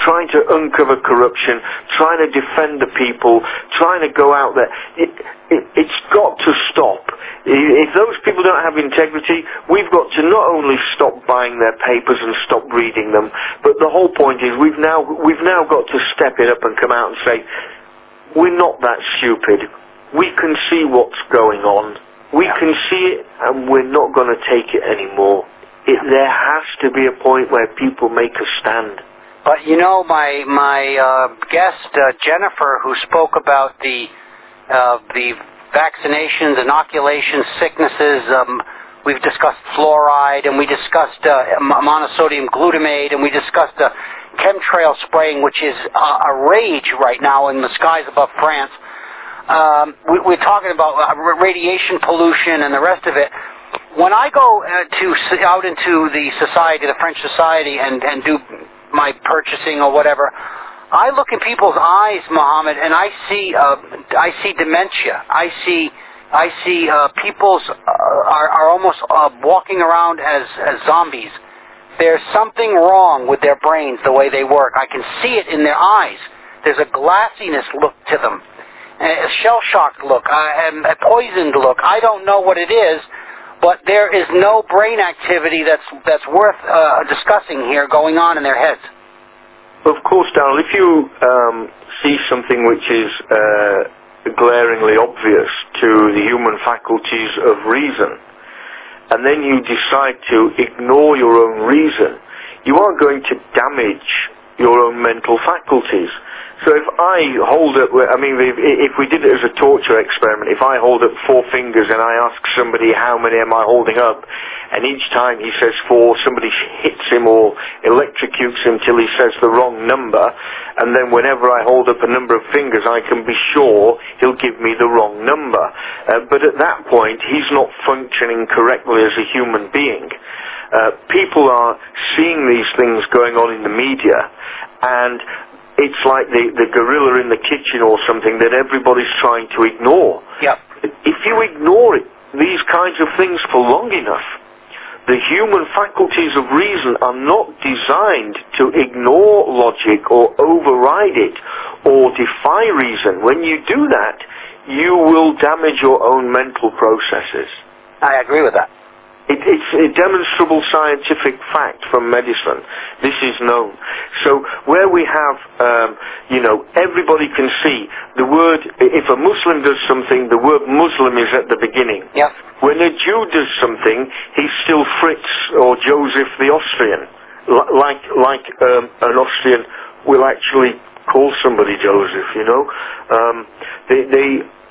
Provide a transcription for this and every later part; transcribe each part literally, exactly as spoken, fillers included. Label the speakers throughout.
Speaker 1: trying to uncover corruption, trying to defend the people, trying to go out there. It, it, it's got to stop. If those people don't have integrity, we've got to not only stop buying their papers and stop reading them, but the whole point is we've now, we've now got to step it up and come out and say, we're not that stupid. We can see what's going on. We
Speaker 2: yeah.
Speaker 1: can see it, and we're not going to take it anymore. It, there has to be a point where people make a stand.
Speaker 2: But you know, my my uh, guest uh, Jennifer, who spoke about the uh, the vaccinations, inoculations, sicknesses. Um, we've discussed fluoride, and we discussed uh, monosodium glutamate, and we discussed uh, chemtrail spraying, which is uh, a rage right now in the skies above France. Um, we, we're talking about uh, radiation pollution and the rest of it. When I go uh, to out into the society, the French society, and, and do my purchasing or whatever, I look in people's eyes, Mohammed, and I see uh, I see dementia. I see I see uh, people's uh, are, are almost uh, walking around as, as zombies. There's something wrong with their brains, the way they work. I can see it in their eyes. There's a glassiness look to them, a shell-shocked look, a, a poisoned look. I don't know what it is. But there is no brain activity that's that's worth uh, discussing here going on in their heads.
Speaker 1: Of course, Darrell, if you um, see something which is uh, glaringly obvious to the human faculties of reason, and then you decide to ignore your own reason, you are going to damage your own mental faculties. So if I hold up, I mean, if, if we did it as a torture experiment, if I hold up four fingers and I ask somebody how many am I holding up, and each time he says four, somebody hits him or electrocutes him till he says the wrong number, and then whenever I hold up a number of fingers, I can be sure he'll give me the wrong number. Uh, but at that point, he's not functioning correctly as a human being. Uh, people are seeing these things going on in the media, and it's like the, the gorilla in the kitchen or something that everybody's trying to ignore.
Speaker 2: Yep.
Speaker 1: If you ignore it, these kinds of things for long enough, the human faculties of reason are not designed to ignore logic or override it or defy reason. When you do that, you will damage your own mental processes.
Speaker 2: I agree with that.
Speaker 1: It, it's a demonstrable scientific fact from medicine. This is known. So where we have, um, you know, everybody can see the word, if a Muslim does something, the word Muslim is at the beginning.
Speaker 2: Yep.
Speaker 1: When a Jew does something, he's still Fritz or Joseph the Austrian. L- like like um, an Austrian will actually call somebody Joseph, you know. Um, they... they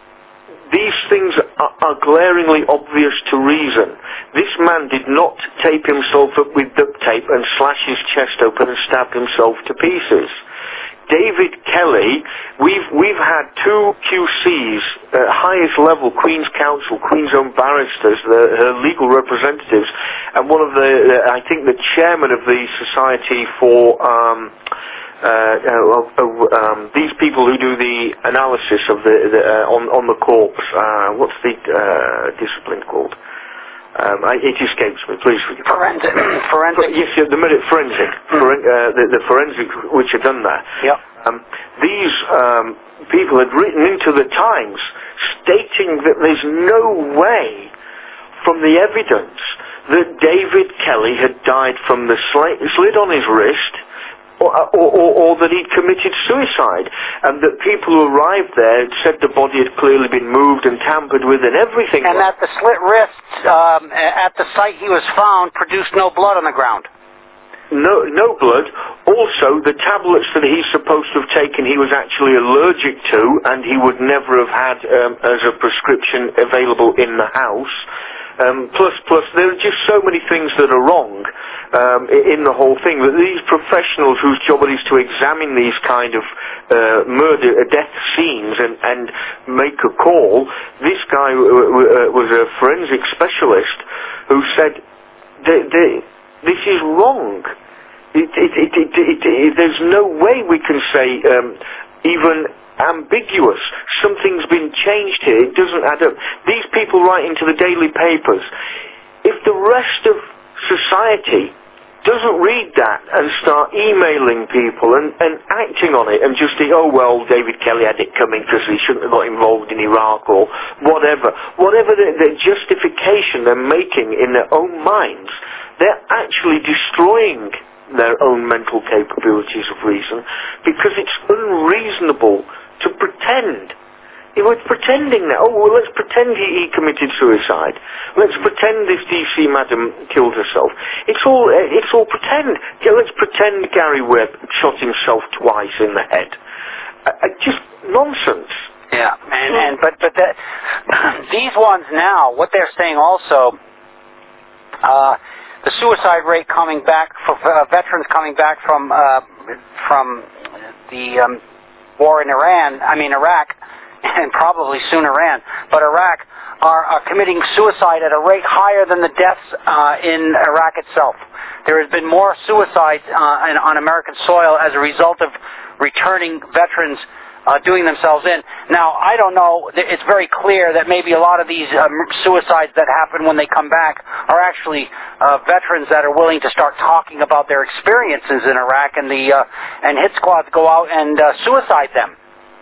Speaker 1: These things are, are glaringly obvious to reason. This man did not tape himself up with duct tape and slash his chest open and stab himself to pieces. David Kelly, we've we've had two Q Cs, uh, highest level, Queen's Counsel, Queen's Own barristers, the, her legal representatives, and one of the, uh, I think the chairman of the Society for... Um, Uh, uh, uh, um, these people who do the analysis of the, the uh, on on the corpse. Uh, what's the uh, discipline called? Um, I, it escapes me. Please forgive me.
Speaker 2: Forensic. Forensic.
Speaker 1: Yes, yeah, the minute forensic. Foren- uh, the, the forensic which are done there.
Speaker 2: Yep.
Speaker 1: Um, these um, people had written into the Times stating that there's no way, from the evidence, that David Kelly had died from the sli- slit on his wrist. Or, or, or, or that he'd committed suicide, and that people who arrived there had said the body had clearly been moved and tampered with and everything.
Speaker 2: And that the slit wrists um, at the site he was found produced no blood on the ground.
Speaker 1: No, no blood. Also, the tablets that he's supposed to have taken he was actually allergic to, and he would never have had um, as a prescription available in the house. Um, plus, plus, there are just so many things that are wrong um, in the whole thing. That these professionals whose job it is to examine these kind of uh, murder, uh, death scenes and, and make a call, this guy w- w- uh, was a forensic specialist who said, they, they, this is wrong. It, it, it, it, it, it, there's no way we can say um, even... ambiguous. Something's been changed here. It doesn't add up. These people write into the daily papers. If the rest of society doesn't read that and start emailing people and, and acting on it and just think, oh, well, David Kelly had it coming because he shouldn't have got involved in Iraq or whatever. Whatever the, the justification they're making in their own minds, they're actually destroying their own mental capabilities of reason because it's unreasonable to pretend. You know, it's pretending now. Oh, well, let's pretend he, he committed suicide. Let's pretend this D C madam killed herself. It's all, it's all pretend. Yeah, let's pretend Gary Webb shot himself twice in the head. Uh, uh, just nonsense.
Speaker 2: Yeah, and, and but but the, these ones now, what they're saying also, uh, the suicide rate coming back for uh, veterans coming back from uh, from the um, war in Iran, I mean Iraq. And probably soon Iran, but Iraq are, are committing suicide at a rate higher than the deaths uh, in Iraq itself. There has been more suicides uh, in, on American soil as a result of returning veterans uh, doing themselves in. Now, I don't know, it's very clear that maybe a lot of these um, suicides that happen when they come back are actually uh, veterans that are willing to start talking about their experiences in Iraq, and the uh, and hit squads go out and uh, suicide them.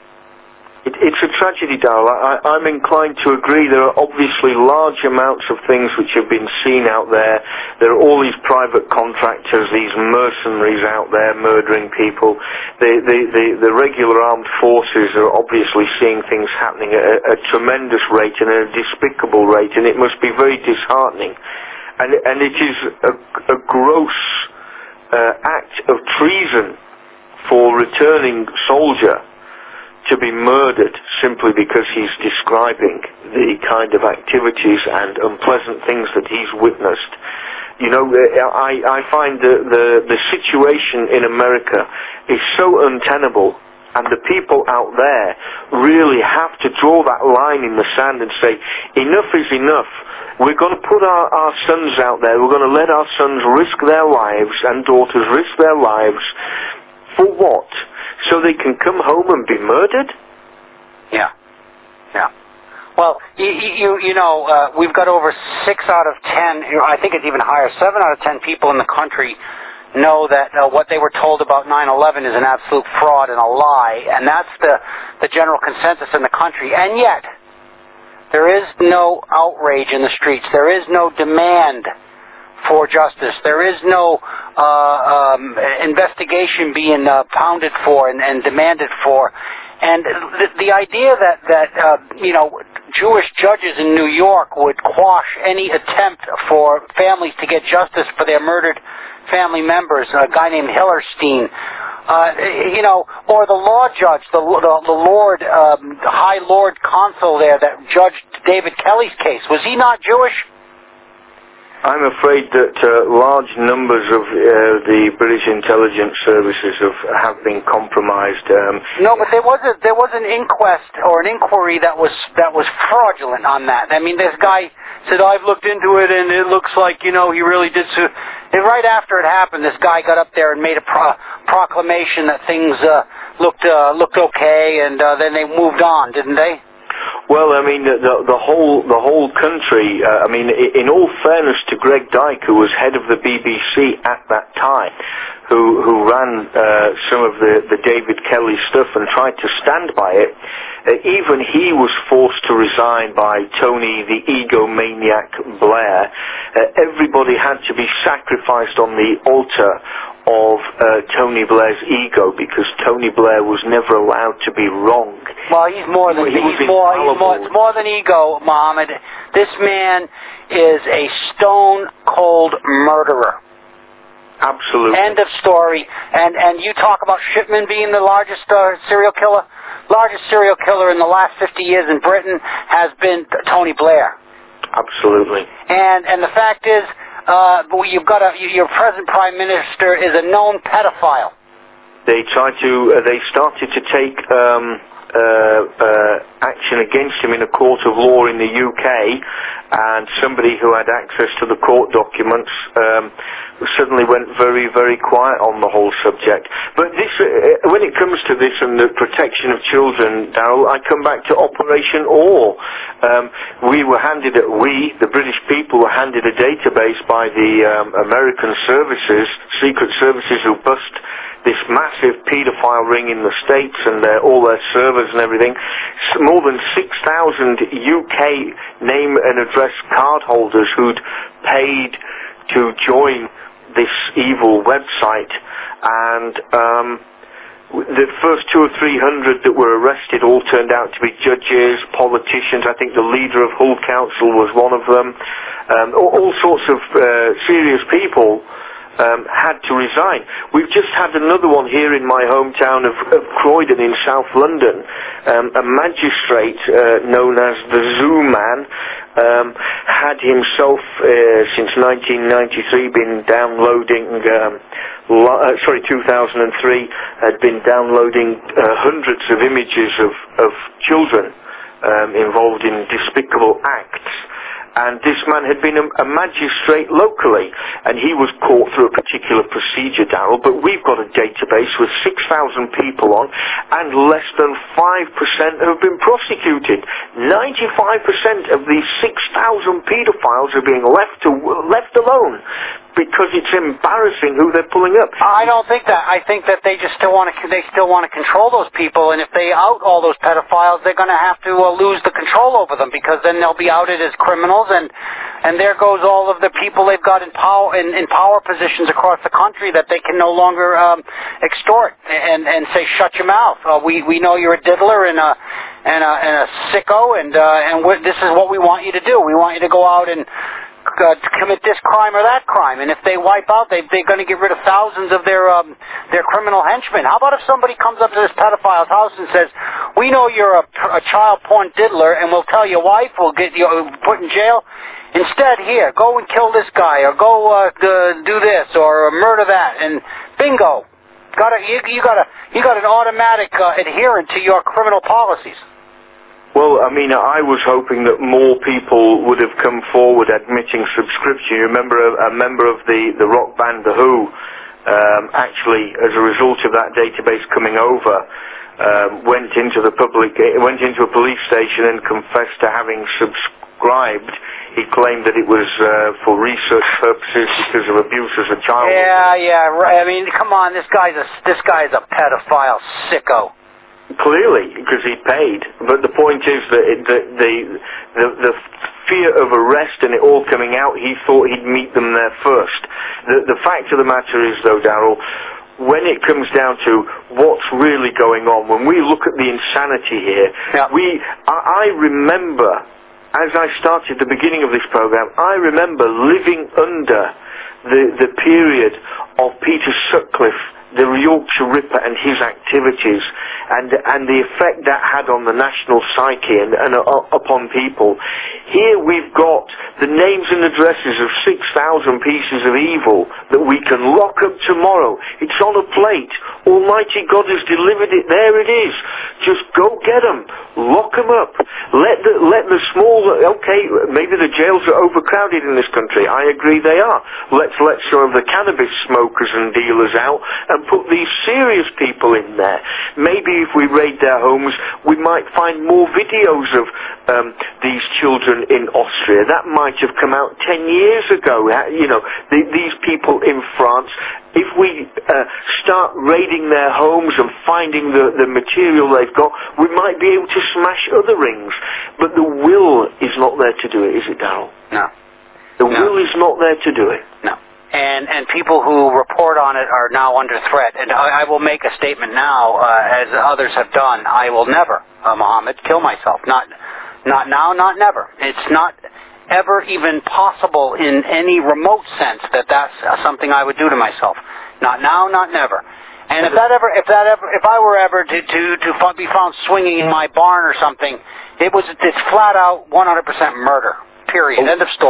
Speaker 1: It, it's a tragedy, Darrell. I, I'm inclined to agree. There are obviously large amounts of things which have been seen out there. There are all these private contractors, these mercenaries out there murdering people. The, the, the, the regular armed forces are obviously seeing things happening at a, a tremendous rate and at a despicable rate, and it must be very disheartening. And, and it is a, a gross uh, act of treason for returning soldier to be murdered simply because he's describing the kind of activities and unpleasant things that he's witnessed. You know, I, I find the, the, the situation in America is so untenable, and the people out there really have to draw that line in the sand and say, enough is enough. We're going to put our, our sons out there, we're going to let our sons risk their lives and daughters risk their lives. For what? So they can come home and be murdered?
Speaker 2: Yeah, yeah. Well, you you, you know, uh, we've got over six out of ten, I think it's even higher, seven out of ten people in the country know that uh, what they were told about nine eleven is an absolute fraud and a lie, and that's the, the general consensus in the country. And yet, there is no outrage in the streets. There is no demand for justice. There is no uh, um, investigation being uh, pounded for and, and demanded for. And the, the idea that, that uh, you know, Jewish judges in New York would quash any attempt for families to get justice for their murdered family members, a guy named Hillerstein, uh, you know, or the law judge, the, the, the Lord, um, the High Lord Consul there that judged David Kelly's case, was he not Jewish?
Speaker 1: I'm afraid that uh, large numbers of uh, the British intelligence services have, have been compromised. Um,
Speaker 2: no, but there was a, there was an inquest or an inquiry that was that was fraudulent on that. I mean, this guy said, I've looked into it and it looks like, you know, he really did. So, and right after it happened, this guy got up there and made a pro- proclamation that things uh, looked uh, looked okay, and uh, then they moved on, didn't they?
Speaker 1: Well, I mean, the, the, the whole the whole country, uh, I mean, in all fairness to Greg Dyke, who was head of the B B C at that time, who, who ran uh, some of the, the David Kelly stuff and tried to stand by it, uh, even he was forced to resign by Tony the egomaniac Blair. Uh, everybody had to be sacrificed on the altar of uh, Tony Blair's ego, because Tony Blair was never allowed to be wrong.
Speaker 2: Well, he's more than
Speaker 1: he
Speaker 2: he's more, he's more. It's more than ego, Mohammed. This man is a stone cold murderer.
Speaker 1: Absolutely.
Speaker 2: End of story. And and you talk about Shipman being the largest uh, serial killer. Largest serial killer in the last fifty years in Britain has been Tony Blair.
Speaker 1: Absolutely.
Speaker 2: And and the fact is, uh, you've got a your present prime minister is a known pedophile.
Speaker 1: They tried to. Uh, they started to take um, uh, uh, action against him in a court of law in the U K, and somebody who had access to the court documents um, suddenly went very, very quiet on the whole subject. But this, uh, when it comes to this and the protection of children, Darrell, I come back to Operation Ore. Um, we were handed, a, we, the British people, were handed a database by the um, American services, secret services, who bust this massive paedophile ring in the States and their, all their servers and everything. More than six thousand U K name and address card holders who'd paid to join this evil website, and um, the first two or three hundred that were arrested all turned out to be judges, politicians. I think the leader of Hull Council was one of them. Um, all, all sorts of uh, serious people Um, had to resign. We've just had another one here in my hometown of, of Croydon in South London. Um, a magistrate uh, known as the Zoo Man um, had himself uh, since nineteen ninety-three been downloading, um, lo- uh, sorry, two thousand three, had been downloading uh, hundreds of images of, of children um, involved in despicable acts. And this man had been a, a magistrate locally, and he was caught through a particular procedure, Darrell, but we've got a database with six thousand people on, and less than five percent have been prosecuted. ninety-five percent of these six thousand paedophiles are being left, to, left alone, because it's embarrassing who they're pulling up.
Speaker 2: I don't think that. I think that they just still want to. They still want to control those people, and if they out all those pedophiles, they're going to have to uh, lose the control over them, because then they'll be outed as criminals, and and there goes all of the people they've got in power in, in power positions across the country that they can no longer um, extort and and say shut your mouth. Uh, we we know you're a diddler and a and a, and a sicko, and uh, and we're, this is what we want you to do. We want you to go out and Uh, to commit this crime or that crime, and if they wipe out, they, they're going to get rid of thousands of their um, their criminal henchmen. How about if somebody comes up to this pedophile's house and says, "We know you're a, a child porn diddler, and we'll tell your wife, we'll get you put in jail. Instead, here, go and kill this guy, or go uh, do this, or murder that," and bingo, got a, you, you got a you got an automatic uh, adherent to your criminal policies.
Speaker 1: Well, I mean, I was hoping that more people would have come forward admitting subscription. You remember a, a member of the, the rock band The Who, um, actually, as a result of that database coming over, um, went into the public, went into a police station and confessed to having subscribed. He claimed that it was uh, for research purposes because of abuse as a child.
Speaker 2: Yeah, yeah, right. I mean, come on, this guy's a this guy's a pedophile sicko.
Speaker 1: Clearly, because he paid. But the point is that it, the, the, the, the fear of arrest and it all coming out, he thought he'd meet them there first. The, the fact of the matter is, though, Darrell, when it comes down to what's really going on, when we look at the insanity here,
Speaker 2: yeah.
Speaker 1: we, I, I remember, as I started the beginning of this program, I remember living under the, the period of Peter Sutcliffe, the Yorkshire Ripper, and his activities, and and the effect that had on the national psyche and, and uh, upon people. Here we've got the names and addresses of six thousand pieces of evil that we can lock up tomorrow. It's on a plate. Almighty God has delivered it. There it is. Just go get them. Lock them up. Let the, let the small, okay, maybe the jails are overcrowded in this country. I agree they are. Let's let some of the cannabis smokers and dealers out and put these serious people in there. Maybe if we raid their homes, we might find more videos of um, these children in Austria. That might have come out ten years ago. You know, the, these people in France. If we uh, start raiding their homes and finding the, the material they've got, we might be able to smash other rings. But the will is not there to do it, is it, Darrell?
Speaker 2: No.
Speaker 1: The
Speaker 2: no.
Speaker 1: will is not there to do it.
Speaker 2: No. And and people who report on it are now under threat. And I, I will make a statement now, uh, as others have done. I will never, uh, Mohammed, kill myself. Not, not now, not never. It's not ever even possible in any remote sense that that's uh, something I would do to myself. Not now, not never. And if that ever, if that ever, if I were ever to to to be found swinging in my barn or something, it was it's flat out one hundred percent murder. Period.
Speaker 1: Oh.
Speaker 2: End of story.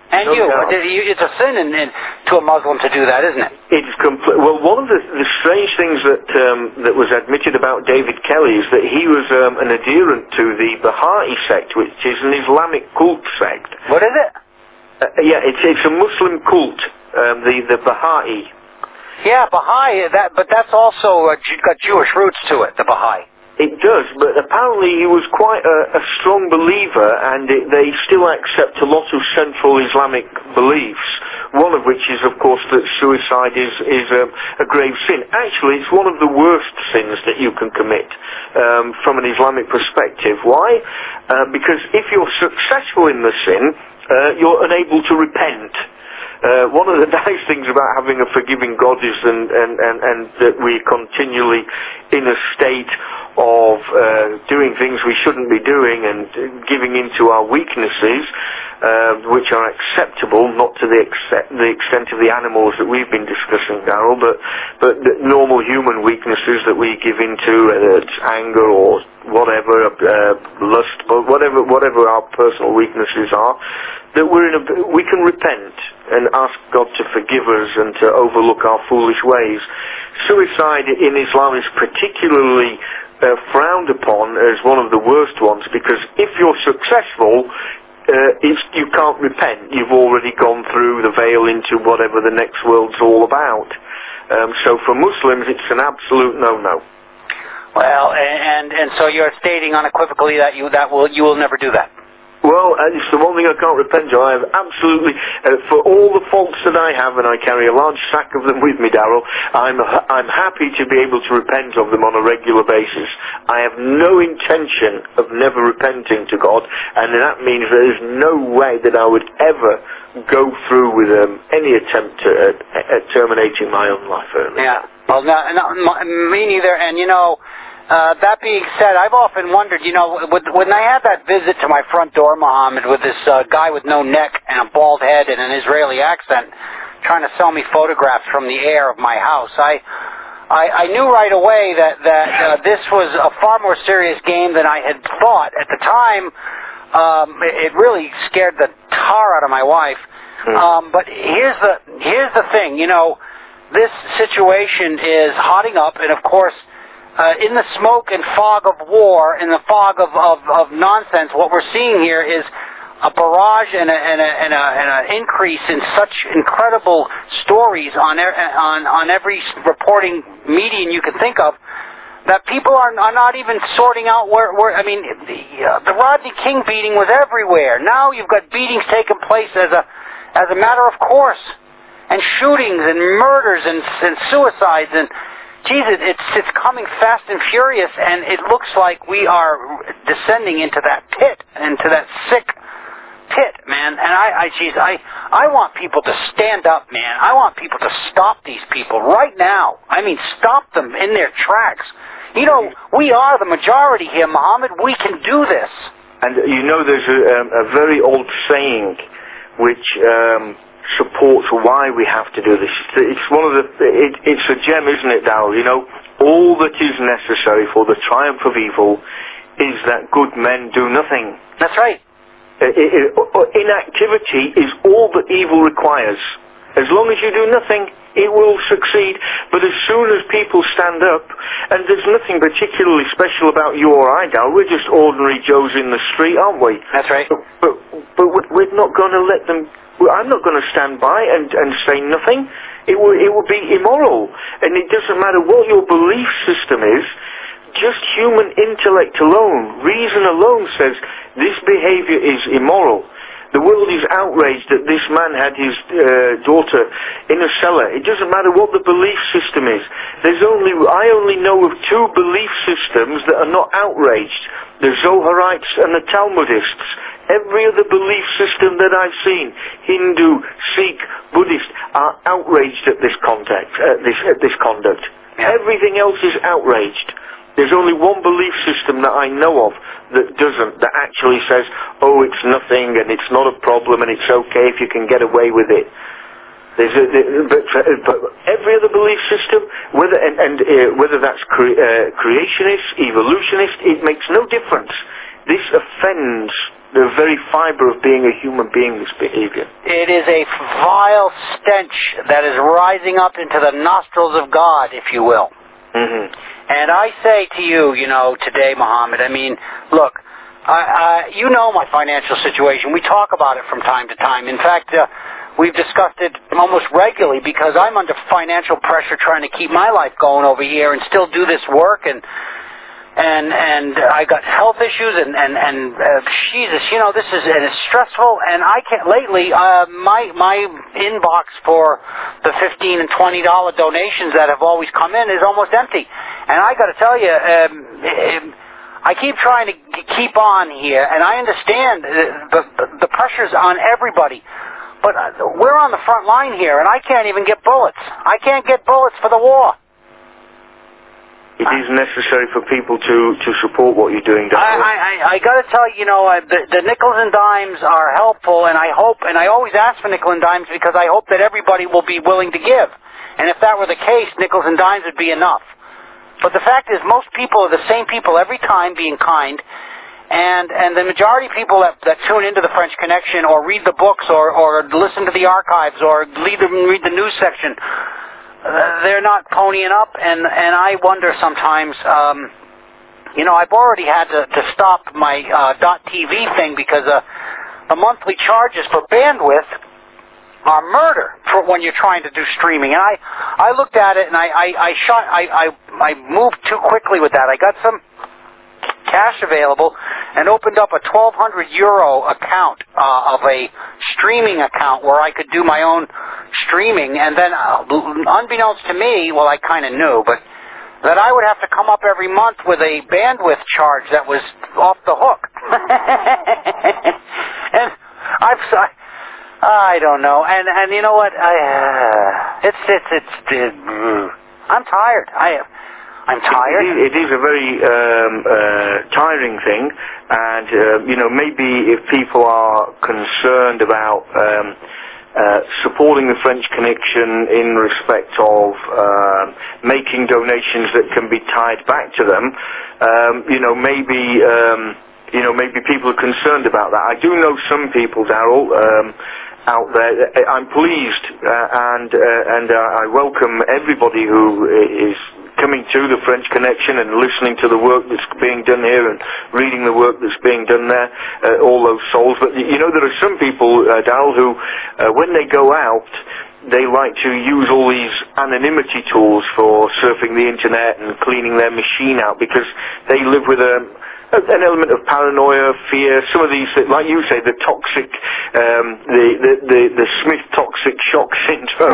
Speaker 2: And
Speaker 1: no
Speaker 2: you.
Speaker 1: doubt.
Speaker 2: It's a sin in, in, to a Muslim to do that, isn't it?
Speaker 1: It's complete. Well, one of the, the strange things that um, that was admitted about David Kelly is that he was um, an adherent to the Baha'i sect, which is an Islamic cult sect.
Speaker 2: What is it?
Speaker 1: Uh, yeah, it's it's a Muslim cult. Um, the the Baha'i.
Speaker 2: Yeah, Baha'i. That, but that's also uh, got Jewish roots to it. The Baha'i.
Speaker 1: It does, but apparently he was quite a, a strong believer, and it, they still accept a lot of central Islamic beliefs, one of which is, of course, that suicide is, is a, a grave sin. Actually, it's one of the worst sins that you can commit um, from an Islamic perspective. Why? Uh, because if you're successful in the sin, uh, you're unable to repent. Uh, one of the nice things about having a forgiving God is and, and, and, and that we're continually in a state of uh, doing things we shouldn't be doing and giving into our weaknesses, uh, which are acceptable, not to the, ex- the extent of the animals that we've been discussing, Darrell, but, but the normal human weaknesses that we give into, whether it's anger or whatever, uh, lust, but whatever, whatever our personal weaknesses are, that we're in a, we can repent and ask God to forgive us and to overlook our foolish ways. Suicide in Islam is particularly uh, frowned upon as one of the worst ones, because if you're successful, uh, it's, you can't repent. You've already gone through the veil into whatever the next world's all about. Um, so for Muslims, it's an absolute no-no.
Speaker 2: Well, and and so you're stating unequivocally that you that will you will never do that.
Speaker 1: Well, uh, it's the one thing I can't repent of. I have absolutely, uh, for all the faults that I have, and I carry a large sack of them with me, Darrell, I'm I'm happy to be able to repent of them on a regular basis. I have no intention of never repenting to God, and that means there is no way that I would ever go through with um, any attempt at, at terminating my own life early.
Speaker 2: Yeah, well, no, no, me neither, and you know, Uh, that being said, I've often wondered, you know, when I had that visit to my front door, Muhammad, with this uh, guy with no neck and a bald head and an Israeli accent trying to sell me photographs from the air of my house, I I, I knew right away that, that uh, this was a far more serious game than I had thought. At the time, um, it, it really scared the tar out of my wife. Um, but here's the here's the thing, you know, this situation is hotting up, and of course, Uh, in the smoke and fog of war, in the fog of, of, of nonsense, what we're seeing here is a barrage and an and a, and a, and a increase in such incredible stories on, on, on every reporting medium you can think of, that people are, are not even sorting out where, where I mean, the, uh, the Rodney King beating was everywhere. Now you've got beatings taking place as a, as a matter of course, and shootings and murders and, and suicides and Jesus, it's it's coming fast and furious, and it looks like we are descending into that pit, into that sick pit, man. And I, I, geez, I, I want people to stand up, man. I want people to stop these people right now. I mean, stop them in their tracks. You know, we are the majority here, Muhammad. We can do this.
Speaker 1: And you know, there's a, um, a very old saying which Um, supports why we have to do this. It's one of the, it, it's a gem, isn't it, Darrell? You know, all that is necessary for the triumph of evil is that good men do nothing.
Speaker 2: That's right.
Speaker 1: It, it, inactivity is all that evil requires. As long as you do nothing, it will succeed. But as soon as people stand up, and there's nothing particularly special about you or I, Darrell, we're just ordinary Joes in the street, aren't we?
Speaker 2: That's right.
Speaker 1: But, but, but we're not going to let them, I'm not going to stand by and, and say nothing. It will, it will be immoral. And it doesn't matter what your belief system is, just human intellect alone, reason alone says this behavior is immoral. The world is outraged that this man had his uh, daughter in a cellar. It doesn't matter what the belief system is. There's only, I only know of two belief systems that are not outraged. The Zoharites and the Talmudists. Every other belief system that I've seen, Hindu, Sikh, Buddhist, are outraged at this contact, at this, at this conduct.
Speaker 2: Yeah.
Speaker 1: Everything else is outraged. There's only one belief system that I know of that doesn't, that actually says, oh, it's nothing and it's not a problem and it's okay if you can get away with it. There's a, but, but every other belief system, whether and, and uh, whether that's cre- uh, creationist, evolutionist, it makes no difference. This offends the very fiber of being a human being, this behavior.
Speaker 2: It is a vile stench that is rising up into the nostrils of God, if you will.
Speaker 1: Mm-hmm.
Speaker 2: And I say to you, you know, today, Muhammad, I mean, look, I, I, you know my financial situation. We talk about it from time to time. In fact, uh, we've discussed it almost regularly because I'm under financial pressure trying to keep my life going over here and still do this work, and and and I got health issues, and and and uh, Jesus, you know, this is and it's stressful, and I can't. Lately, uh, my my inbox for the fifteen and twenty dollar donations that have always come in is almost empty, and I got to tell you. Um, um, I keep trying to keep on here, and I understand the, the, the pressure's on everybody. But we're on the front line here, and I can't even get bullets. I can't get bullets for the war.
Speaker 1: It is necessary for people to, to support what you're doing, Darrell.
Speaker 2: I, I, I got to tell you, you know, uh, the, the nickels and dimes are helpful, and I hope, and I always ask for nickel and dimes because I hope that everybody will be willing to give. And if that were the case, nickels and dimes would be enough. But the fact is, most people are the same people every time being kind, and and the majority of people that, that tune into the French Connection or read the books or, or listen to the archives or read the, read the news section, uh, they're not ponying up, and, and I wonder sometimes, um, you know, I've already had to, to stop my uh, .tv thing because uh, the monthly charges for bandwidth are murder for when you're trying to do streaming. And I, I looked at it and I, I, I shot, I, I, I moved too quickly with that. I got some cash available and opened up a twelve hundred euro account uh, of a streaming account where I could do my own streaming. And then, uh, unbeknownst to me, well, I kind of knew, but that I would have to come up every month with a bandwidth charge that was off the hook. And I've. I, I don't know, and and you know what? I uh, it's it's it's. Uh, I'm tired. I I'm tired.
Speaker 1: It is, it is a very um, uh, tiring thing, and uh, you know, maybe if people are concerned about um, uh, supporting the French Connection in respect of uh, making donations that can be tied back to them, um, you know, maybe. Um, you know, maybe people are concerned about that. I do know some people, Darrell, um, out there. I'm pleased uh, and uh, and uh, I welcome everybody who is coming to the French Connection and listening to the work that's being done here and reading the work that's being done there, uh, all those souls. But, you know, there are some people, uh, Darrell, who, uh, when they go out, they like to use all these anonymity tools for surfing the internet and cleaning their machine out because they live with a an element of paranoia, fear, some of these, like you say, the toxic, um, the, the, the, the Smith toxic shock syndrome.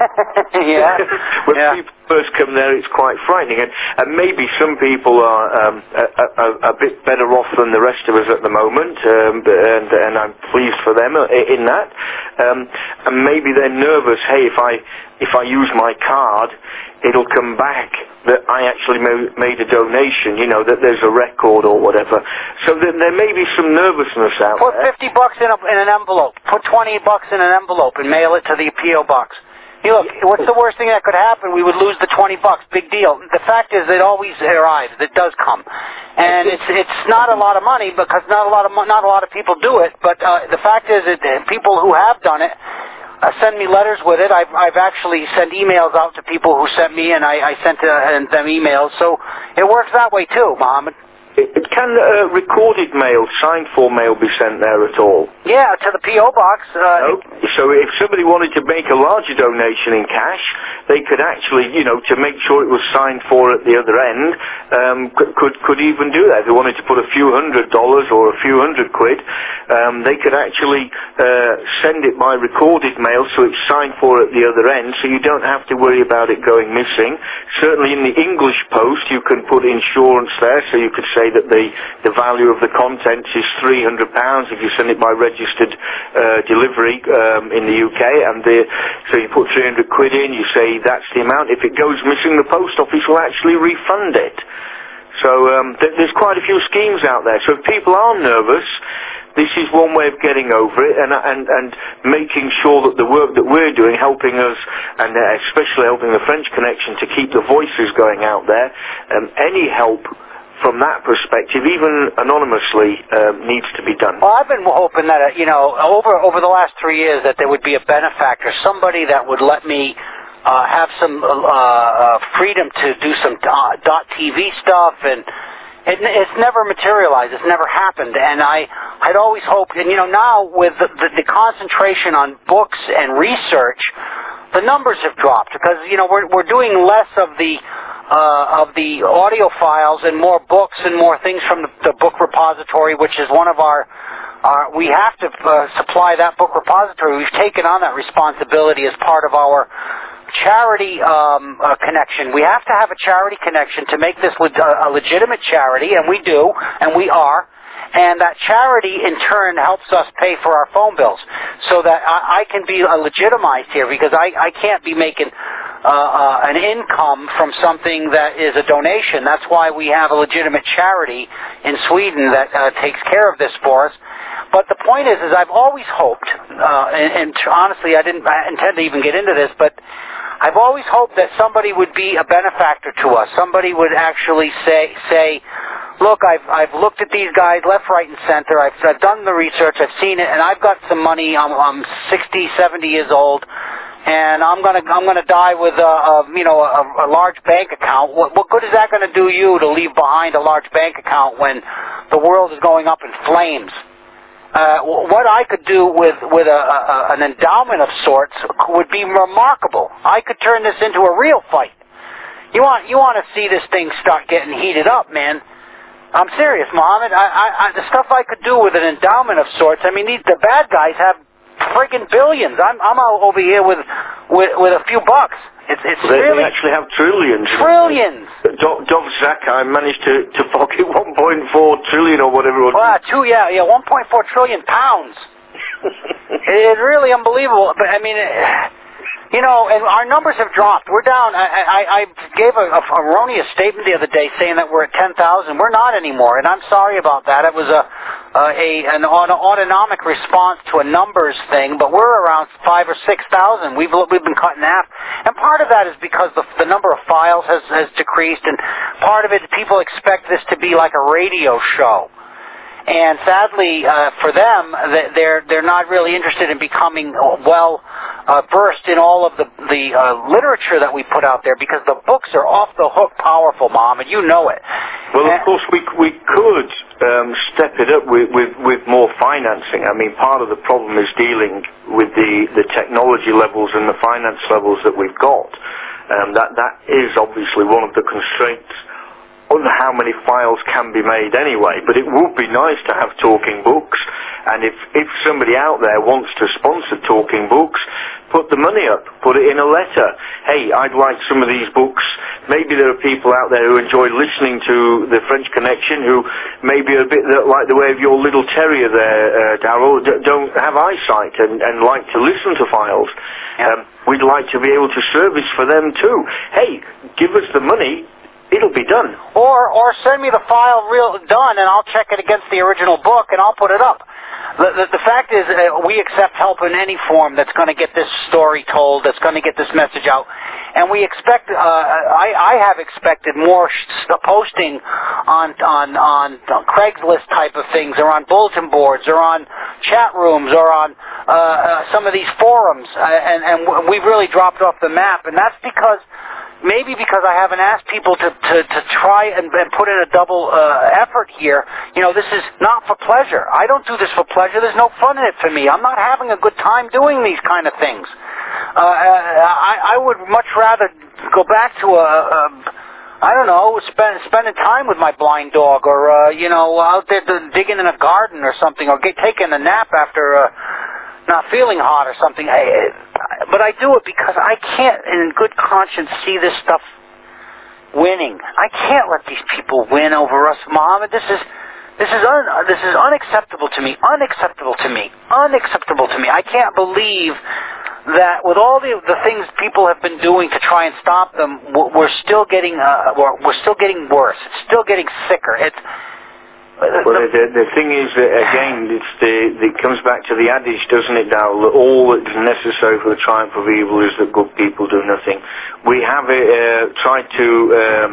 Speaker 2: Yeah.
Speaker 1: When
Speaker 2: yeah.
Speaker 1: people first come there, it's quite frightening. And, and maybe some people are um, a, a, a bit better off than the rest of us at the moment, um, and, and I'm pleased for them in that. Um, and maybe they're nervous, hey, if I, if I use my card, it'll come back that I actually made a donation, you know, that there's a record or whatever. So then there may be some nervousness out
Speaker 2: Put
Speaker 1: there.
Speaker 2: fifty bucks in, a, in an envelope. Put twenty bucks in an envelope and mail it to the P O box. Hey, look, what's the worst thing that could happen? We would lose the twenty bucks. Big deal. The fact is, it always arrives. It does come, and it's it's not a lot of money because not a lot of not a lot of people do it. But uh, the fact is that people who have done it uh, send me letters with it. I've I've actually sent emails out to people who sent me, and I, I sent uh, them emails. So it works that way too, Mohammed.
Speaker 1: Can uh, recorded mail, signed for mail be sent there at all?
Speaker 2: Yeah, to the P O box. Uh,
Speaker 1: no. So if somebody wanted to make a larger donation in cash, they could actually, you know, to make sure it was signed for at the other end, um, could, could could even do that. If they wanted to put a few hundred dollars or a few hundred quid, um, they could actually uh, send it by recorded mail so it's signed for at the other end, so you don't have to worry about it going missing. Certainly in the English post, you can put insurance there, so you could say that the, the value of the contents is three hundred pounds if you send it by registered uh, delivery um, in the U K, and the, so you put three hundred quid in, you say that's the amount. If it goes missing, the post office will actually refund it. So um, th- there's quite a few schemes out there. So if people are nervous, this is one way of getting over it, and, and, and making sure that the work that we're doing, helping us, and especially helping the French Connection to keep the voices going out there, um, any help from that perspective, even anonymously, uh, needs to be done.
Speaker 2: Well, I've been hoping that, uh, you know, over over the last three years that there would be a benefactor, somebody that would let me uh, have some uh, uh, freedom to do some dot T V stuff, and it, it's never materialized. It's never happened. And I, I'd always hoped, and, you know, now with the, the, the concentration on books and research, the numbers have dropped because, you know, we're, we're doing less of the uh, of the audio files and more books and more things from the, the book repository, which is one of our, our we have to uh, supply that book repository. We've taken on that responsibility as part of our charity um, uh, connection. We have to have a charity connection to make this le- a legitimate charity, and we do, and we are. And that charity, in turn, helps us pay for our phone bills, so that I, I can be uh, legitimized here, because I, I can't be making uh, uh, an income from something that is a donation. That's why we have a legitimate charity in Sweden that uh, takes care of this for us. But the point is, is I've always hoped, uh, and, and honestly, I didn't I intend to even get into this, but I've always hoped that somebody would be a benefactor to us. Somebody would actually say, say, look, I've I've looked at these guys left, right, and center. I've, I've done the research. I've seen it, and I've got some money. I'm, I'm sixty, seventy years old, and I'm gonna I'm gonna die with a, a you know a, a large bank account. What, what good is that going to do you to leave behind a large bank account when the world is going up in flames? Uh, what I could do with with a, a, an endowment of sorts would be remarkable. I could turn this into a real fight. You want you want to see this thing start getting heated up, man. I'm serious, Mohammed. I, I, I, the stuff I could do with an endowment of sorts. I mean, these, the bad guys have friggin' billions. I'm I'm out over here with with, with a few bucks. It's it's
Speaker 1: they,
Speaker 2: really
Speaker 1: they actually have trillions.
Speaker 2: Trillions.
Speaker 1: Do- Dov Zakkai managed to to pocket one point four trillion or whatever. It was.
Speaker 2: Well, two yeah yeah one point four trillion pounds. It's really unbelievable. But I mean. It, You know, and our numbers have dropped. We're down. I, I, I gave a, a erroneous statement the other day saying that we're at ten thousand. We're not anymore, and I'm sorry about that. It was a, a, a an autonomic response to a numbers thing, but we're around five or six thousand. We've we've been cut in half, and part of that is because the the number of files has has decreased, and part of it people expect this to be like a radio show. And sadly, uh, for them, they're they're not really interested in becoming well uh, versed in all of the the uh, literature that we put out there, because the books are off the hook powerful, Mom, and you know it.
Speaker 1: Well,
Speaker 2: and,
Speaker 1: of course, we we could um, step it up with, with with more financing. I mean, part of the problem is dealing with the the technology levels and the finance levels that we've got. Um, that that is obviously one of the constraints on how many files can be made anyway, but it would be nice to have talking books, and if, if somebody out there wants to sponsor talking books, put the money up, put it in a letter. Hey, I'd like some of these books. Maybe there are people out there who enjoy listening to the French Connection who maybe are a bit like the way of your little terrier there, uh, Darrell, d- don't have eyesight and, and like to listen to files.
Speaker 2: Yeah.
Speaker 1: Um, we'd like to be able to service for them too. Hey, give us the money. It'll be done.
Speaker 2: Or or send me the file real done, and I'll check it against the original book, and I'll put it up. The, the, the fact is, uh, we accept help in any form that's going to get this story told, that's going to get this message out. And we expect, uh, I, I have expected more sh- posting on, on, on Craigslist type of things, or on bulletin boards, or on chat rooms, or on uh, uh, some of these forums. Uh, and, and we've really dropped off the map, and that's because maybe because I haven't asked people to, to, to try and, and put in a double uh, effort here. You know, this is not for pleasure. I don't do this for pleasure. There's no fun in it for me. I'm not having a good time doing these kind of things. Uh, I, I would much rather go back to a, a I don't know, spend, spending time with my blind dog, or, uh, you know, out there digging in a garden or something, or get, taking a nap after uh, not feeling hot or something. I, But I do it because I can't, in good conscience, see this stuff winning. I can't let these people win over us, Mohammed. This is this is un, this is unacceptable to me. Unacceptable to me. Unacceptable to me. I can't believe that with all the the things people have been doing to try and stop them, we're still getting uh, we're, we're still getting worse. It's still getting sicker. It's
Speaker 1: Well, the, the, the thing is that, again, it's the, it comes back to the adage, doesn't it, Darrell, that all that is necessary for the triumph of evil is that good people do nothing. We have uh, tried to um,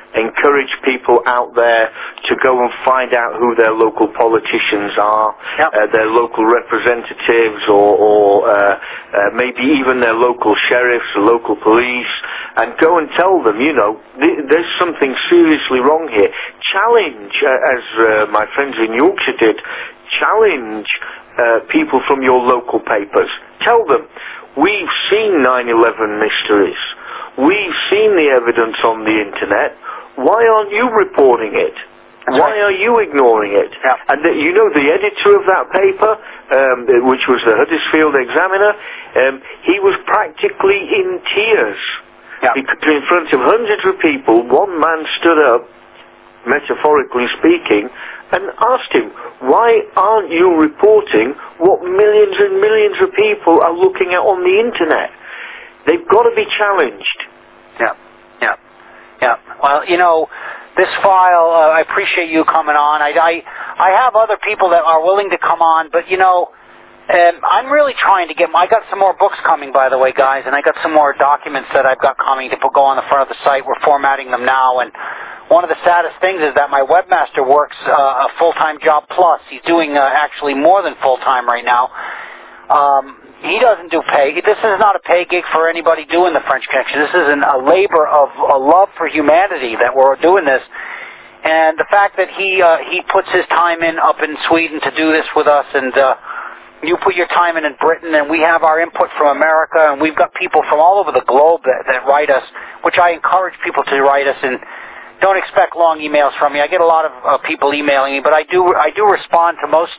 Speaker 1: encourage people out there to go and find out who their local politicians are,
Speaker 2: yep.
Speaker 1: uh, their local representatives, or, or uh, uh, maybe even their local sheriffs or local police, and go and tell them, you know, th- there's something seriously wrong here. Challenge, uh, as uh, my friends in Yorkshire did, challenge uh, people from your local papers. Tell them, we've seen nine eleven mysteries. We've seen the evidence on the internet. Why aren't you reporting it?
Speaker 2: That's
Speaker 1: Why
Speaker 2: right.
Speaker 1: are you ignoring it?
Speaker 2: Yeah.
Speaker 1: And the, you know, the editor of that paper, um, which was the Huddersfield Examiner, um, he was practically in tears.
Speaker 2: Yeah.
Speaker 1: Because in front of hundreds of people, one man stood up, metaphorically speaking, and asked him, why aren't you reporting what millions and millions of people are looking at on the internet? They've got to be challenged.
Speaker 2: Yeah, yeah, yeah. Well, you know, this file, uh, I appreciate you coming on. I, I, I have other people that are willing to come on, but, you know, um, I'm really trying to get, I got some more books coming, by the way, guys, and I got some more documents that I've got coming to put, go on the front of the site. We're formatting them now, and one of the saddest things is that my webmaster works uh, a full-time job plus. He's doing uh, actually more than full-time right now. Um, he doesn't do pay. This is not a pay gig for anybody doing the French Connection. This is an, a labor of a love for humanity that we're doing this. And the fact that he uh, he puts his time in up in Sweden to do this with us, and uh, you put your time in in Britain, and we have our input from America, and we've got people from all over the globe that, that write us, which I encourage people to write us. And don't expect long emails from me. I get a lot of uh, people emailing me, but I do I do respond to most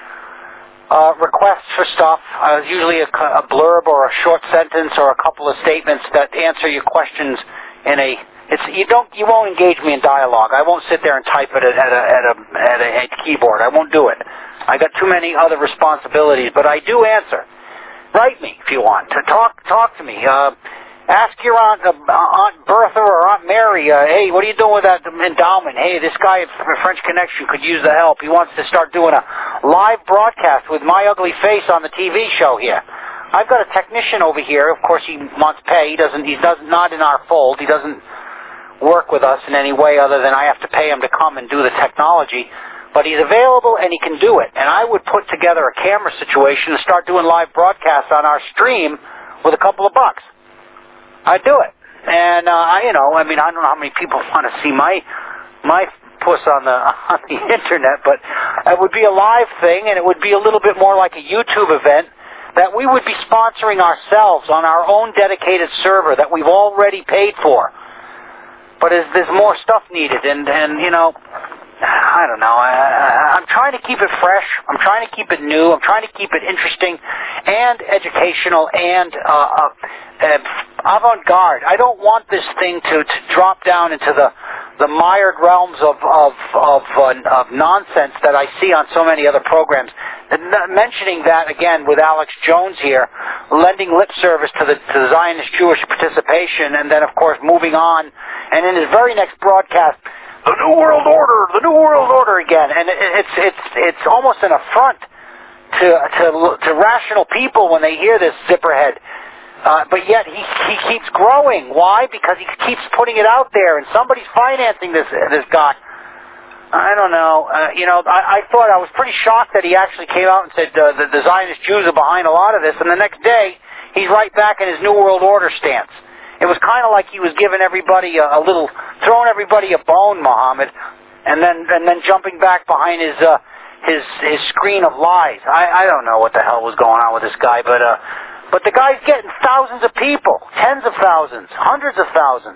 Speaker 2: uh, requests for stuff. Uh, usually a, a blurb or a short sentence or a couple of statements that answer your questions in a. It's you don't you won't engage me in dialogue. I won't sit there and type it at a at a at a, at a keyboard. I won't do it. I got too many other responsibilities, but I do answer. Write me if you want to talk talk to me. Uh, Ask your aunt, uh, Aunt Bertha or Aunt Mary, uh, hey, what are you doing with that endowment? Hey, this guy at French Connection could use the help. He wants to start doing a live broadcast with my ugly face on the T V show here. I've got a technician over here. Of course, he wants pay. He doesn't. He doesn't. Not in our fold. He doesn't work with us in any way other than I have to pay him to come and do the technology. But he's available and he can do it. And I would put together a camera situation and start doing live broadcasts on our stream with a couple of bucks. I'd do it. And, uh, I, you know, I mean, I don't know how many people want to see my my puss on the on the internet, but it would be a live thing, and it would be a little bit more like a YouTube event that we would be sponsoring ourselves on our own dedicated server that we've already paid for. But there's, there's more stuff needed, and, and you know, I don't know. I, I'm trying to keep it fresh. I'm trying to keep it new. I'm trying to keep it interesting and educational and uh, uh, uh, avant-garde. I don't want this thing to, to drop down into the, the mired realms of of of, uh, of nonsense that I see on so many other programs. And mentioning that again with Alex Jones here, lending lip service to the, to the Zionist Jewish participation, and then of course moving on, and in his very next broadcast, the New World Order, the New World Order again, and it, it's it's it's almost an affront to to to rational people when they hear this zipperhead. Uh, but yet he he keeps growing. Why? Because he keeps putting it out there, and somebody's financing this this guy. I don't know. Uh, you know, I, I thought I was pretty shocked that he actually came out and said uh, the, the Zionist Jews are behind a lot of this, and the next day he's right back in his New World Order stance. It was kind of like he was giving everybody a, a little, throwing everybody a bone, Mohammed, and then and then jumping back behind his uh, his his screen of lies. I, I don't know what the hell was going on with this guy, but uh, but the guy's getting thousands of people, tens of thousands, hundreds of thousands.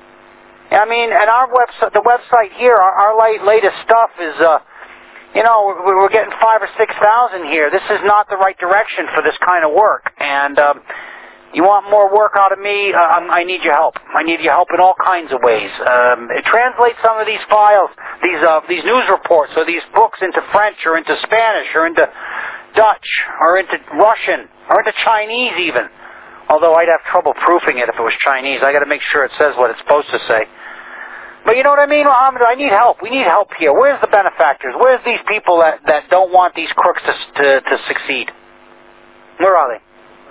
Speaker 2: I mean, and our website, the website here, our, our late, latest stuff is, uh, you know, we're, we're getting five or six thousand here. This is not the right direction for this kind of work, and. Um, You want more work out of me? Uh, I need your help. I need your help in all kinds of ways. Um, translate some of these files, these uh, these news reports, or these books into French, or into Spanish, or into Dutch, or into Russian, or into Chinese even. Although I'd have trouble proofing it if it was Chinese. I got to make sure it says what it's supposed to say. But you know what I mean, Mohammed? I need help. We need help here. Where's the benefactors? Where's these people that, that don't want these crooks to, to to succeed? Where are they?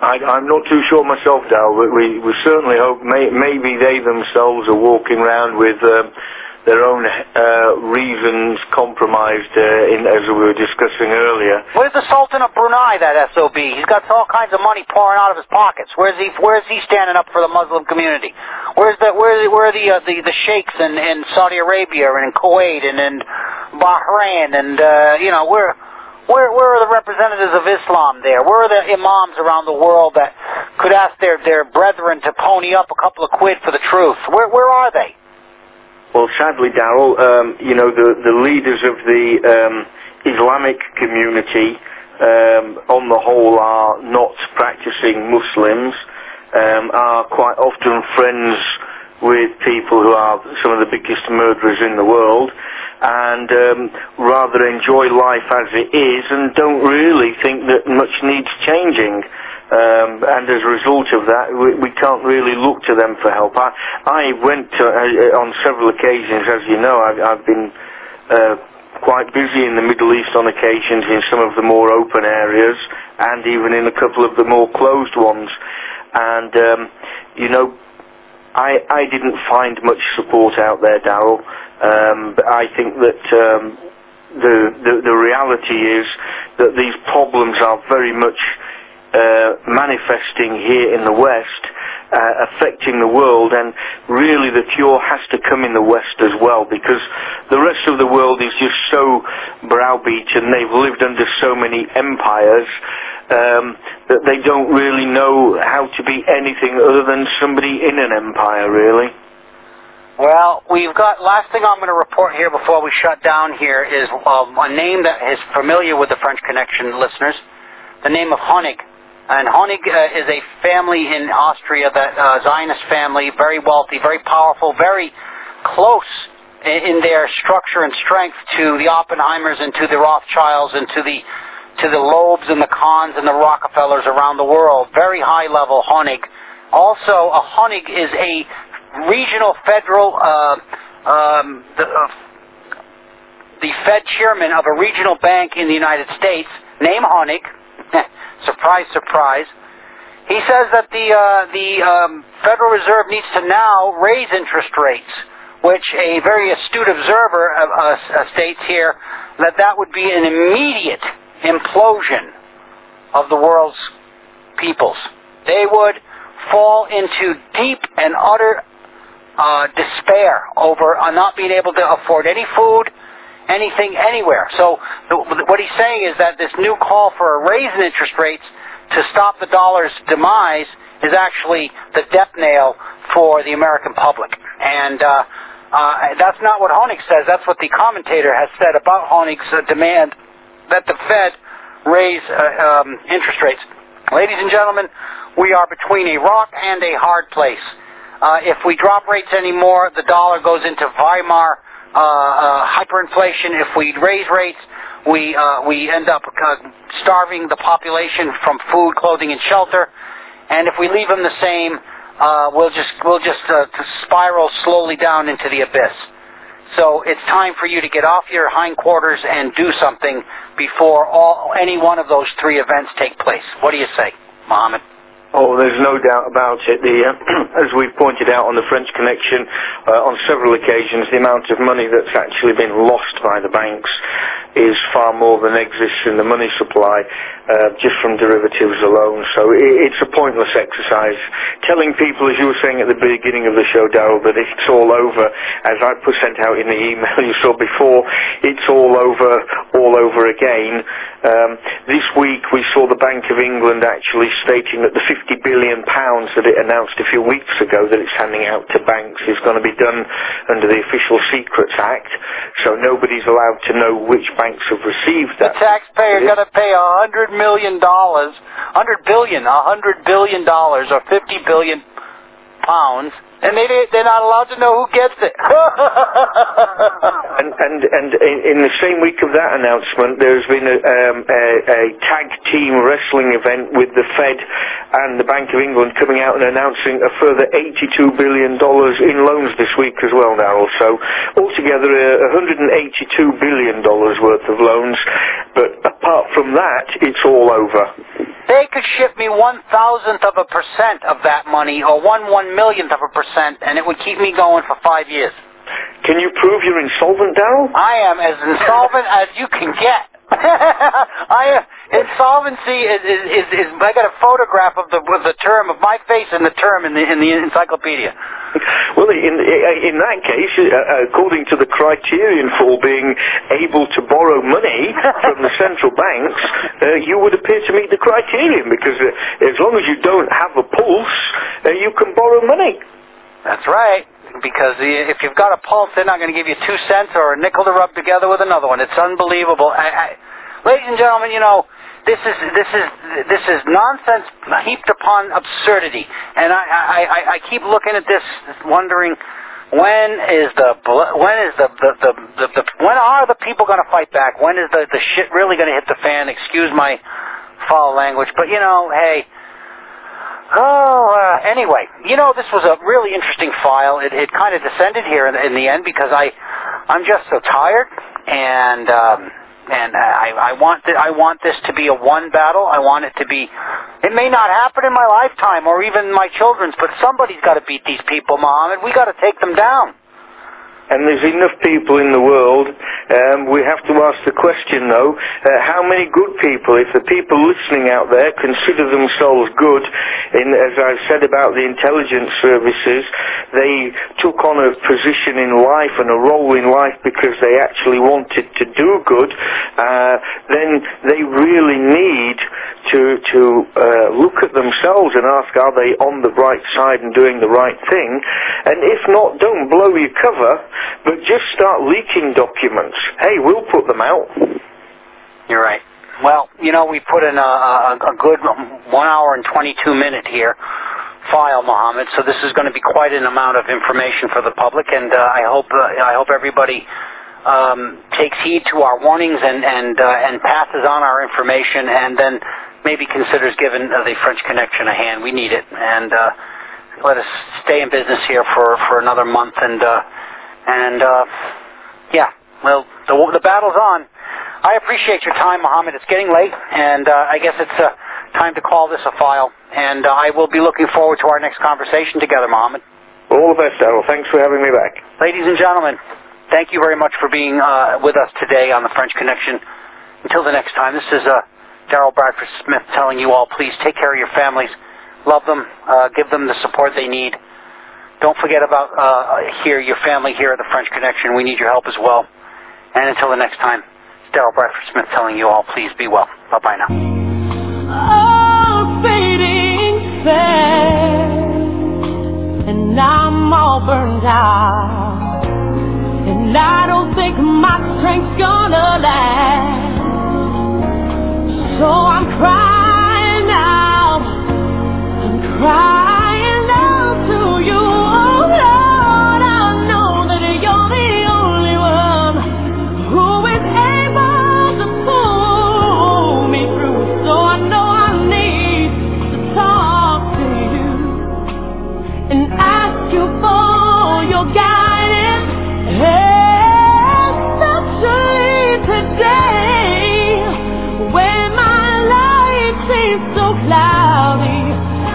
Speaker 1: I, I'm not too sure myself, Dal, but we, we certainly hope may, maybe they themselves are walking around with um, their own uh, reasons compromised, uh, in, as we were discussing earlier.
Speaker 2: Where's the Sultan of Brunei, that S O B? He's got all kinds of money pouring out of his pockets. Where's he? Where's he standing up for the Muslim community? Where's the where where are the uh, the the sheikhs in, in Saudi Arabia and in Kuwait and in Bahrain and uh, you know where? Where, where are the representatives of Islam there? Where are the imams around the world that could ask their, their brethren to pony up a couple of quid for the truth? Where, where are they?
Speaker 1: Well, sadly, Darrell, um, you know, the, the leaders of the um, Islamic community, um, on the whole, are not practicing Muslims, um, are quite often friends with people who are some of the biggest murderers in the world, and um, rather enjoy life as it is and don't really think that much needs changing. Um, and as a result of that, we, we can't really look to them for help. I, I went to, uh, on several occasions, as you know, I've, I've been uh, quite busy in the Middle East on occasions in some of the more open areas and even in a couple of the more closed ones. And, um, you know, I, I didn't find much support out there, Darrell. Um, but I think that um, the, the the reality is that these problems are very much uh, manifesting here in the West, uh, affecting the world, and really the cure has to come in the West as well, because the rest of the world is just so browbeaten. They've lived under so many empires um, that they don't really know how to be anything other than somebody in an empire, really.
Speaker 2: Well, we've got, last thing I'm going to report here before we shut down here is um, a name that is familiar with the French Connection listeners, the name of Honig. And Honig uh, is a family in Austria, that uh, Zionist family, very wealthy, very powerful, very close in, in their structure and strength to the Oppenheimers and to the Rothschilds and to the to the Loebs and the Kahns and the Rockefellers around the world. Very high level Honig. Also, a Honig is a regional federal, uh, um, the, uh, the Fed chairman of a regional bank in the United States, named Honig. Surprise, surprise. He says that the uh, the um, Federal Reserve needs to now raise interest rates, which a very astute observer uh, uh, states here that that would be an immediate implosion of the world's peoples. They would fall into deep and utter uh, despair over uh, not being able to afford any food, anything, anywhere. So the, what he's saying is that this new call for a raise in interest rates to stop the dollar's demise is actually the death nail for the American public. And uh, uh, that's not what Honig says. That's what the commentator has said about Honig's uh, demand that the Fed raise uh, um, interest rates. Ladies and gentlemen, we are between a rock and a hard place. Uh, if we drop rates anymore, the dollar goes into Weimar Uh, uh, hyperinflation. If we raise rates, we uh, we end up uh, starving the population from food, clothing, and shelter. And if we leave them the same, uh, we'll just we'll just uh, spiral slowly down into the abyss. So it's time for you to get off your hindquarters and do something before all any one of those three events take place. What do you say, Mohammed?
Speaker 1: Oh, there's no doubt about it. The, uh, as we've pointed out on the French Connection uh, on several occasions, the amount of money that's actually been lost by the banks is far more than exists in the money supply, uh, just from derivatives alone. So it, it's a pointless exercise. Telling people, as you were saying at the beginning of the show, Darrell, that it's all over, as I put sent out in the email you saw before, it's all over, all over again. Um, this week we saw the Bank of England actually stating that the fifty billion pounds that it announced a few weeks ago that it's handing out to banks is going to be done under the Official Secrets Act, so nobody's allowed to know which banks have received that.
Speaker 2: The taxpayer got to pay a hundred million dollars, hundred billion, a hundred billion dollars, or fifty billion pounds, and they they're not allowed to know who gets it.
Speaker 1: and and and in the same week of that announcement, there's been a, um, a, a tag team wrestling event with the Fed and the Bank of England coming out and announcing a further eighty-two billion dollars in loans this week as well, Darrell. So altogether, uh, one hundred eighty-two billion dollars worth of loans. But apart from that, it's all over.
Speaker 2: they could ship me one thousandth of a percent of that money, or one one millionth of a percent, and it would keep me going for five years.
Speaker 1: Can you prove you're insolvent, Darrell?
Speaker 2: I am as insolvent as you can get. I am, insolvency is, is, is, is, I got a photograph of the, of the term, of my face and the term in the, in the encyclopedia.
Speaker 1: Well, in, in that case, uh, according to the criterion for being able to borrow money from the central banks, uh, you would appear to meet the criterion, because uh, as long as you don't have a pulse, uh, you can borrow money.
Speaker 2: That's right. Because if you've got a pulse, they're not going to give you two cents or a nickel to rub together with another one. It's unbelievable. I, I, ladies and gentlemen, you know, this is this is this is nonsense heaped upon absurdity, and I I, I, I keep looking at this, wondering when is the when is the the, the, the, the when are the people going to fight back? When is the the shit really going to hit the fan? Excuse my foul language, but you know, hey. Oh, uh, anyway, you know, this was a really interesting file. It, it kind of descended here in, in the end because I, I'm just so tired, and um, and I, I want th- I want this to be a one battle. I want it to be. It may not happen in my lifetime or even my children's, but somebody's got to beat these people, Mohammed. We got to take them down.
Speaker 1: And there's enough people in the world. Um, we have to ask the question, though, uh, how many good people, if the people listening out there consider themselves good, in, as I've said about the intelligence services, they took on a position in life and a role in life because they actually wanted to do good, uh, then they really need to, to uh, look at themselves and ask, are they on the right side and doing the right thing? And if not, don't blow your cover, but just start leaking documents. Hey, we'll put them out.
Speaker 2: You're right. Well, you know, we put in a, a, a good one hour and twenty-two minute here file, Mohammed. So this is going to be quite an amount of information for the public, and uh, I hope uh, I hope everybody um, takes heed to our warnings and and uh, and passes on our information, and then maybe considers giving uh, the French Connection a hand. We need it, and uh, let us stay in business here for for another month, and. Uh, And, uh, yeah, well, the, the battle's on. I appreciate your time, Mohammed. It's getting late, and uh, I guess it's uh, time to call this a file. And uh, I will be looking forward to our next conversation together, Mohammed.
Speaker 1: All the best, Darrell. Thanks for having me back.
Speaker 2: Ladies and gentlemen, thank you very much for being uh, with us today on the French Connection. Until the next time, this is uh, Darrell Bradford Smith telling you all, please take care of your families. Love them. Uh, give them the support they need. Don't forget about uh, here, your family here at the French Connection. We need your help as well. And until the next time, it's Darrell Bradford Smith telling you all, please be well. Bye-bye now.
Speaker 3: Oh, fading fast, and I'm all burned out, and I don't think my strength's gonna last. So I'm crying out, I'm crying out to you.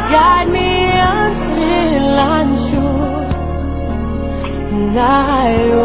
Speaker 3: I